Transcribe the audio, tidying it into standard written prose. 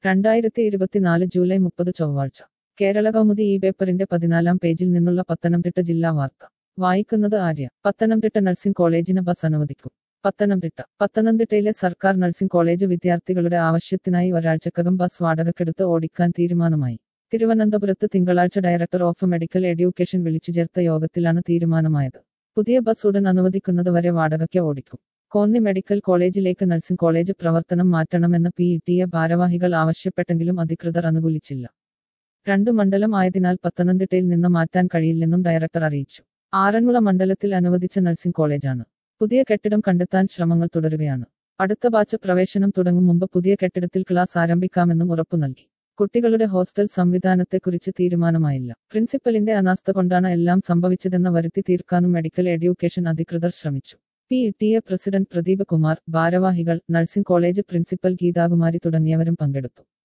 2024 July 30 ചൊവ്വാഴ്ച കേരള കൗമുദി ഈ പേപ്പറിന്റെ 14-ാം പേജിൽ നിന്നുള്ള പത്തനംതിട്ട ജില്ലാ വാർത്ത വായിക്കുന്നത് ആര്യ. പത്തനംതിട്ട നഴ്സിംഗ് കോളേജിന് ബസ് അനുവദിക്കും. പത്തനംതിട്ടയിലെ സർക്കാർ നഴ്സിംഗ് കോളേജ് വിദ്യാർത്ഥികളുടെ ആവശ്യത്തിനായി ഒരാഴ്ചക്കകം ബസ് വാടകയ്ക്കെടുത്ത് ഓടിക്കാൻ തീരുമാനമായി. തിരുവനന്തപുരത്ത് തിങ്കളാഴ്ച ഡയറക്ടർ ഓഫ് മെഡിക്കൽ എഡ്യൂക്കേഷൻ വിളിച്ചുചേർത്ത യോഗത്തിലാണ് തീരുമാനമായത്. പുതിയ ബസ് ഉടൻ അനുവദിക്കുന്നത് വരെ വാടകയ്ക്ക് ഓടിക്കും. കോന്നി മെഡിക്കൽ കോളേജിലേക്ക് നഴ്സിംഗ് കോളേജ് പ്രവർത്തനം മാറ്റണമെന്ന് PTA ഭാരവാഹികൾ ആവശ്യപ്പെട്ടെങ്കിലും അധികൃതർ അനുകൂലിച്ചില്ല. 2 മണ്ഡലം ആയതിനാൽ പത്തനംതിട്ടയിൽ നിന്ന് മാറ്റാൻ കഴിയില്ലെന്നും ഡയറക്ടർ അറിയിച്ചു. ആറന്മുള മണ്ഡലത്തിൽ അനുവദിച്ച നഴ്സിംഗ് കോളേജാണ്. പുതിയ കെട്ടിടം കണ്ടെത്താൻ ശ്രമങ്ങൾ തുടരുകയാണ്. അടുത്ത ബാച്ച് പ്രവേശനം തുടങ്ങും മുമ്പ് പുതിയ കെട്ടിടത്തിൽ ക്ലാസ് ആരംഭിക്കാമെന്നും ഉറപ്പു നൽകി. കുട്ടികളുടെ ഹോസ്റ്റൽ സംവിധാനത്തെക്കുറിച്ച് തീരുമാനമായില്ല. പ്രിൻസിപ്പലിന്റെ അനാസ്ഥ കൊണ്ടാണ് എല്ലാം സംഭവിച്ചതെന്ന് വരുത്തി തീർക്കാനും മെഡിക്കൽ എഡ്യൂക്കേഷൻ അധികൃതർ ശ്രമിച്ചു. PTA പ്രസിഡന്റ് പ്രദീപ് കുമാർ, ഭാരവാഹികൾ, നഴ്സിംഗ് കോളേജ് പ്രിൻസിപ്പൽ ഗീതാകുമാരി തുടങ്ങിയവരും പങ്കെടുത്തു.